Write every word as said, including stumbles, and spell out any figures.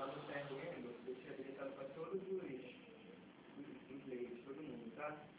lá no terreno, deixei habilitado para todos os, os, os leigos, todo mundo, tá?